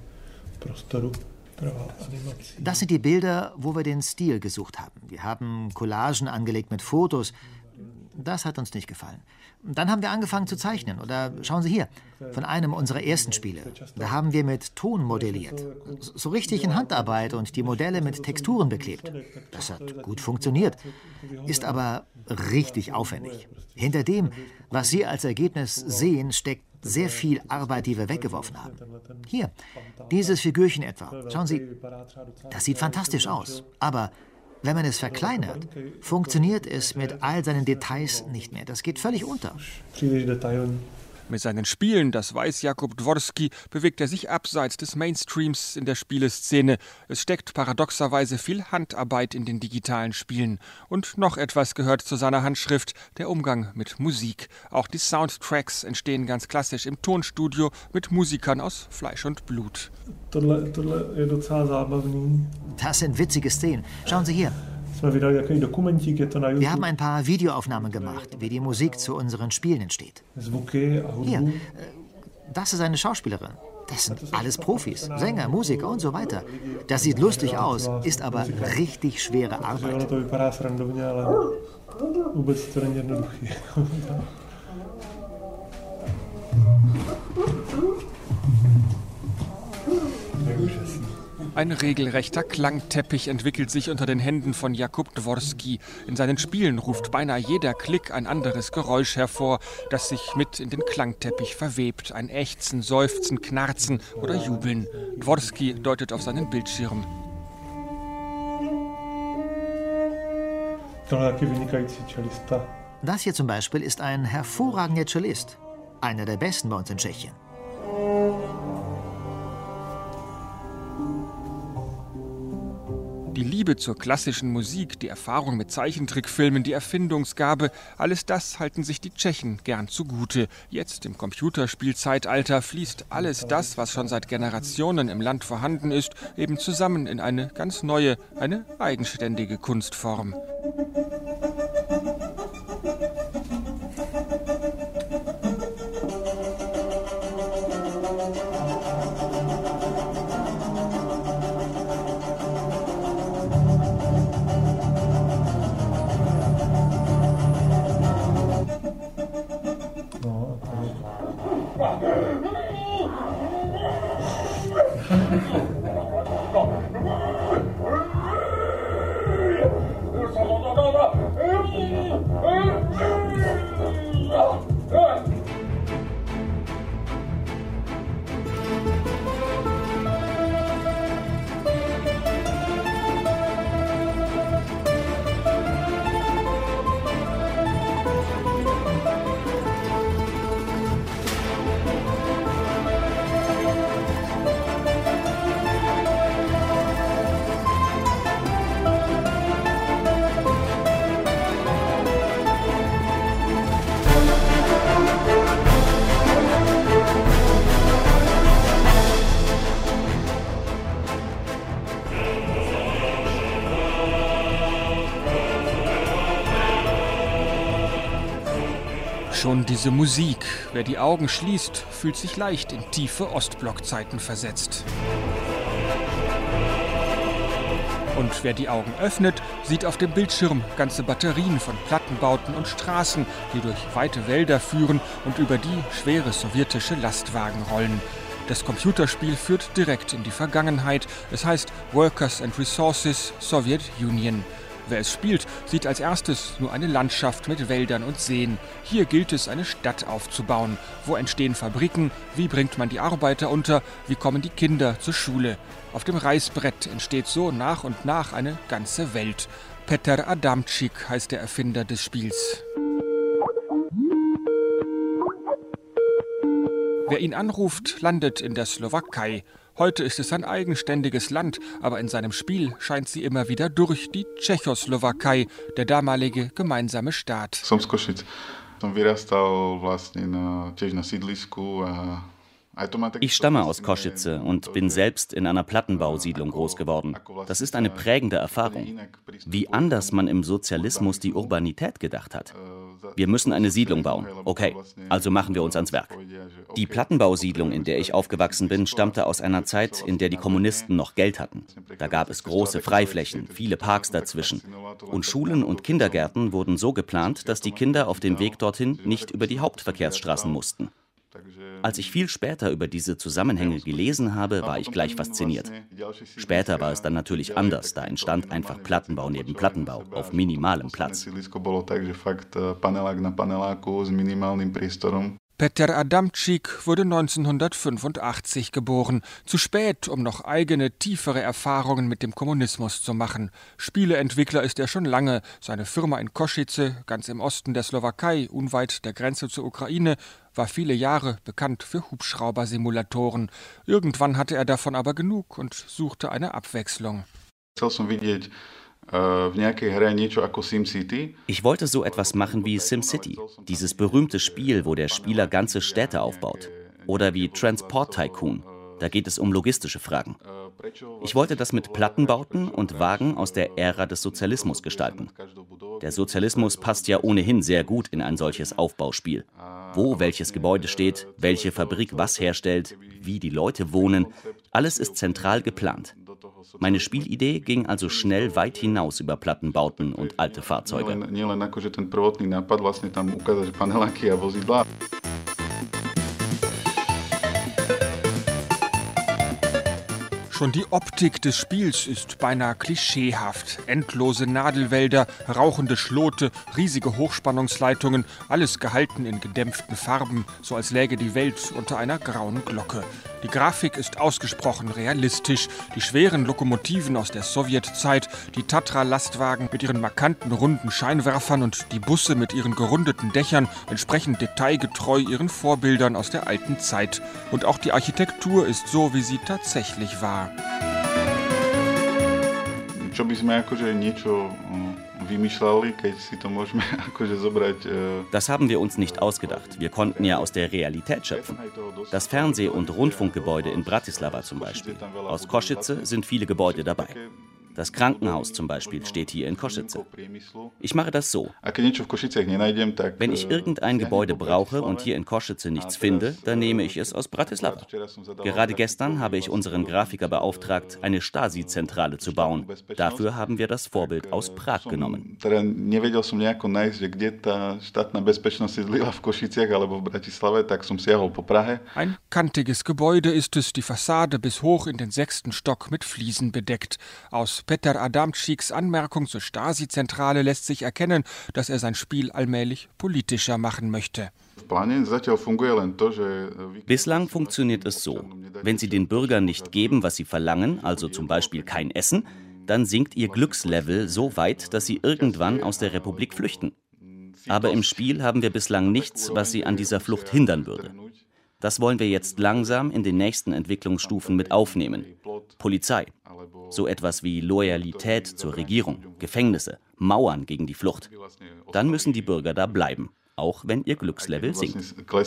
Das sind die Bilder, wo wir den Stil gesucht haben. Wir haben Collagen angelegt mit Fotos. Das hat uns nicht gefallen. Dann haben wir angefangen zu zeichnen. Oder schauen Sie hier, von einem unserer ersten Spiele. Da haben wir mit Ton modelliert. So richtig in Handarbeit und die Modelle mit Texturen beklebt. Das hat gut funktioniert, ist aber richtig aufwendig. Hinter dem, was Sie als Ergebnis sehen, steckt sehr viel Arbeit, die wir weggeworfen haben. Hier, dieses Figürchen etwa. Schauen Sie, das sieht fantastisch aus. Aber wenn man es verkleinert, funktioniert es mit all seinen Details nicht mehr. Das geht völlig unter. Mit seinen Spielen, das weiß Jakub Dworski, bewegt er sich abseits des Mainstreams in der Spieleszene. Es steckt paradoxerweise viel Handarbeit in den digitalen Spielen. Und noch etwas gehört zu seiner Handschrift, der Umgang mit Musik. Auch die Soundtracks entstehen ganz klassisch im Tonstudio mit Musikern aus Fleisch und Blut. Das sind witzige Szenen. Schauen Sie hier. Wir haben ein paar Videoaufnahmen gemacht, wie die Musik zu unseren Spielen entsteht. Hier, Das ist eine Schauspielerin. Das sind alles Profis, Sänger, Musiker und so weiter. Das sieht lustig aus, ist aber richtig schwere Arbeit. Ein regelrechter Klangteppich entwickelt sich unter den Händen von Jakub Dworski. In seinen Spielen ruft beinahe jeder Klick ein anderes Geräusch hervor, das sich mit in den Klangteppich verwebt. Ein Ächzen, Seufzen, Knarzen oder Jubeln. Dworski deutet auf seinen Bildschirm. Das hier zum Beispiel ist ein hervorragender Cellist. Einer der besten bei uns in Tschechien. Die Liebe zur klassischen Musik, die Erfahrung mit Zeichentrickfilmen, die Erfindungsgabe, alles das halten sich die Tschechen gern zugute. Jetzt im Computerspielzeitalter fließt alles das, was schon seit Generationen im Land vorhanden ist, eben zusammen in eine ganz neue, eine eigenständige Kunstform. Schon diese Musik, wer die Augen schließt, fühlt sich leicht in tiefe Ostblockzeiten versetzt. Und wer die Augen öffnet, sieht auf dem Bildschirm ganze Batterien von Plattenbauten und Straßen, die durch weite Wälder führen und über die schwere sowjetische Lastwagen rollen. Das Computerspiel führt direkt in die Vergangenheit. Es heißt Workers and Resources, Soviet Union. Wer es spielt, sieht als erstes nur eine Landschaft mit Wäldern und Seen. Hier gilt es, eine Stadt aufzubauen. Wo entstehen Fabriken? Wie bringt man die Arbeiter unter? Wie kommen die Kinder zur Schule? Auf dem Reißbrett entsteht so nach und nach eine ganze Welt. Peter Adamczyk heißt der Erfinder des Spiels. Wer ihn anruft, landet in der Slowakei. Heute ist es ein eigenständiges Land, aber in seinem Spiel scheint sie immer wieder durch, die Tschechoslowakei, der damalige gemeinsame Staat. Som z Košic. Som vyrastal vlastne na, tiež na sídlisku a Ich stamme aus Koszice und bin selbst in einer Plattenbausiedlung groß geworden. Das ist eine prägende Erfahrung. Wie anders man im Sozialismus die Urbanität gedacht hat. Wir müssen eine Siedlung bauen. Okay, also machen wir uns ans Werk. Die Plattenbausiedlung, in der ich aufgewachsen bin, stammte aus einer Zeit, in der die Kommunisten noch Geld hatten. Da gab es große Freiflächen, viele Parks dazwischen. Und Schulen und Kindergärten wurden so geplant, dass die Kinder auf dem Weg dorthin nicht über die Hauptverkehrsstraßen mussten. Als ich viel später über diese Zusammenhänge gelesen habe, war ich gleich fasziniert. Später war es dann natürlich anders, da entstand einfach Plattenbau neben Plattenbau auf minimalem Platz. Peter Adamczyk wurde neunzehnhundertfünfundachtzig geboren. Zu spät, um noch eigene, tiefere Erfahrungen mit dem Kommunismus zu machen. Spieleentwickler ist er schon lange. Seine Firma in Koszice, ganz im Osten der Slowakei, unweit der Grenze zur Ukraine, war viele Jahre bekannt für Hubschraubersimulatoren. Irgendwann hatte er davon aber genug und suchte eine Abwechslung. Ich wollte so etwas machen wie SimCity, dieses berühmte Spiel, wo der Spieler ganze Städte aufbaut. Oder wie Transport Tycoon, da geht es um logistische Fragen. Ich wollte das mit Plattenbauten und Wagen aus der Ära des Sozialismus gestalten. Der Sozialismus passt ja ohnehin sehr gut in ein solches Aufbauspiel. Wo welches Gebäude steht, welche Fabrik was herstellt, wie die Leute wohnen, alles ist zentral geplant. Meine Spielidee ging also schnell weit hinaus über Plattenbauten und alte Fahrzeuge. Schon die Optik des Spiels ist beinahe klischeehaft. Endlose Nadelwälder, rauchende Schlote, riesige Hochspannungsleitungen, alles gehalten in gedämpften Farben, so als läge die Welt unter einer grauen Glocke. Die Grafik ist ausgesprochen realistisch. Die schweren Lokomotiven aus der Sowjetzeit, die Tatra-Lastwagen mit ihren markanten runden Scheinwerfern und die Busse mit ihren gerundeten Dächern entsprechen detailgetreu ihren Vorbildern aus der alten Zeit. Und auch die Architektur ist so, wie sie tatsächlich war. Das haben wir uns nicht ausgedacht. Wir konnten ja aus der Realität schöpfen. Das Fernseh- und Rundfunkgebäude in Bratislava zum Beispiel. Aus Košice sind viele Gebäude dabei. Das Krankenhaus zum Beispiel steht hier in Košice. Ich mache das so. Wenn ich irgendein Gebäude brauche und hier in Košice nichts finde, dann nehme ich es aus Bratislava. Gerade gestern habe ich unseren Grafiker beauftragt, eine Stasi-Zentrale zu bauen. Dafür haben wir das Vorbild aus Prag genommen. Ein kantiges Gebäude ist es, die Fassade bis hoch in den sechsten Stock mit Fliesen bedeckt. Aus Peter Adamczyks Anmerkung zur Stasi-Zentrale lässt sich erkennen, dass er sein Spiel allmählich politischer machen möchte. Bislang funktioniert es so. Wenn Sie den Bürgern nicht geben, was sie verlangen, also zum Beispiel kein Essen, dann sinkt ihr Glückslevel so weit, dass sie irgendwann aus der Republik flüchten. Aber im Spiel haben wir bislang nichts, was sie an dieser Flucht hindern würde. Das wollen wir jetzt langsam in den nächsten Entwicklungsstufen mit aufnehmen. Polizei. So etwas wie Loyalität zur Regierung, Gefängnisse, Mauern gegen die Flucht. Dann müssen die Bürger da bleiben, auch wenn ihr Glückslevel sinkt.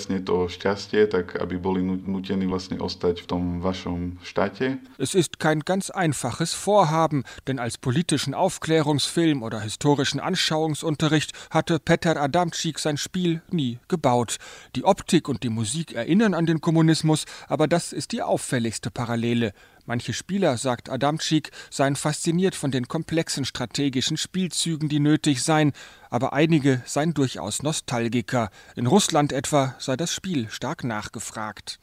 Es ist kein ganz einfaches Vorhaben, denn als politischen Aufklärungsfilm oder historischen Anschauungsunterricht hatte Peter Adamczyk sein Spiel nie gebaut. Die Optik und die Musik erinnern an den Kommunismus, aber das ist die auffälligste Parallele. Manche Spieler, sagt Adamczyk, seien fasziniert von den komplexen strategischen Spielzügen, die nötig seien, aber einige seien durchaus Nostalgiker. In Russland etwa sei das Spiel stark nachgefragt.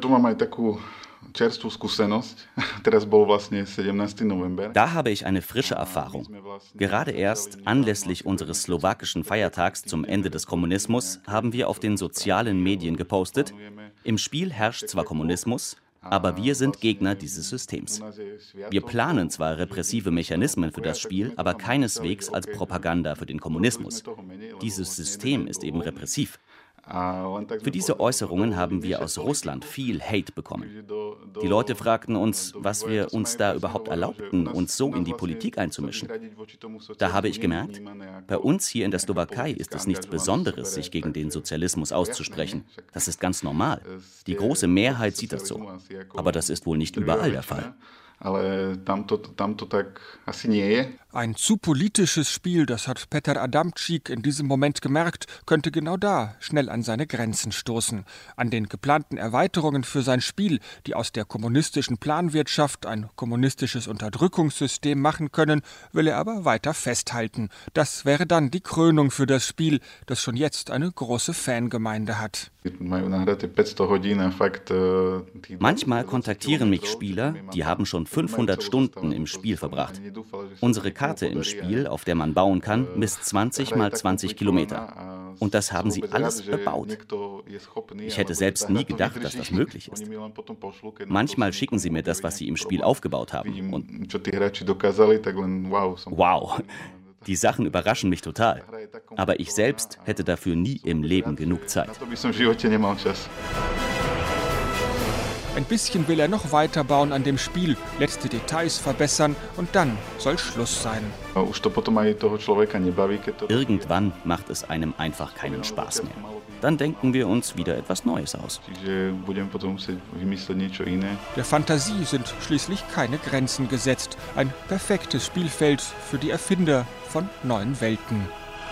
Da habe ich eine frische Erfahrung. Gerade erst anlässlich unseres slowakischen Feiertags zum Ende des Kommunismus haben wir auf den sozialen Medien gepostet: Im Spiel herrscht zwar Kommunismus, aber wir sind Gegner dieses Systems. Wir planen zwar repressive Mechanismen für das Spiel, aber keineswegs als Propaganda für den Kommunismus. Dieses System ist eben repressiv. Für diese Äußerungen haben wir aus Russland viel Hate bekommen. Die Leute fragten uns, was wir uns da überhaupt erlaubten, uns so in die Politik einzumischen. Da habe ich gemerkt, bei uns hier in der Slowakei ist es nichts Besonderes, sich gegen den Sozialismus auszusprechen. Das ist ganz normal. Die große Mehrheit sieht das so. Aber das ist wohl nicht überall der Fall. Ein zu politisches Spiel, das hat Peter Adamczyk in diesem Moment gemerkt, könnte genau da schnell an seine Grenzen stoßen. An den geplanten Erweiterungen für sein Spiel, die aus der kommunistischen Planwirtschaft ein kommunistisches Unterdrückungssystem machen können, will er aber weiter festhalten. Das wäre dann die Krönung für das Spiel, das schon jetzt eine große Fangemeinde hat. Manchmal kontaktieren mich Spieler, die haben schon fünfhundert Stunden im Spiel verbracht. Unsere Karte im Spiel, auf der man bauen kann, misst zwanzig mal zwanzig Kilometer. Und das haben sie alles bebaut. Ich hätte selbst nie gedacht, dass das möglich ist. Manchmal schicken sie mir das, was sie im Spiel aufgebaut haben. Und wow! Die Sachen überraschen mich total. Aber ich selbst hätte dafür nie im Leben genug Zeit. Ein bisschen will er noch weiterbauen an dem Spiel, letzte Details verbessern und dann soll Schluss sein. Irgendwann macht es einem einfach keinen Spaß mehr. dann denken wir uns wieder etwas Neues aus. Der Fantasie sind schließlich keine Grenzen gesetzt. Ein perfektes Spielfeld für die Erfinder von neuen Welten.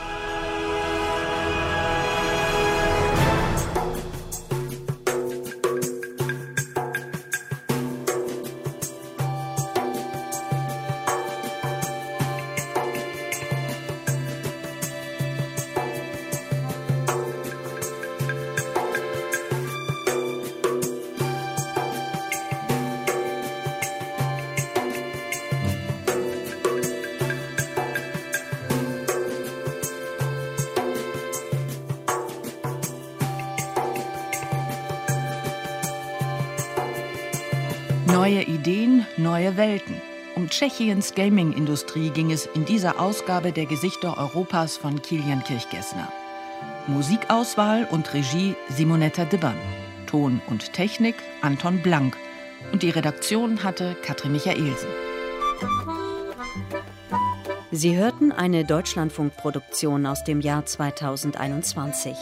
Neue Ideen, neue Welten. Um Tschechiens Gaming-Industrie ging es in dieser Ausgabe der Gesichter Europas von Kilian Kirchgessner. Musikauswahl und Regie Simonetta Dibban. Ton und Technik Anton Blank. Und die Redaktion hatte Katrin Michaelsen. Sie hörten eine Deutschlandfunk-Produktion aus dem Jahr zweitausendeinundzwanzig.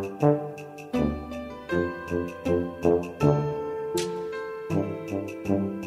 Thank you.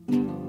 Thank you.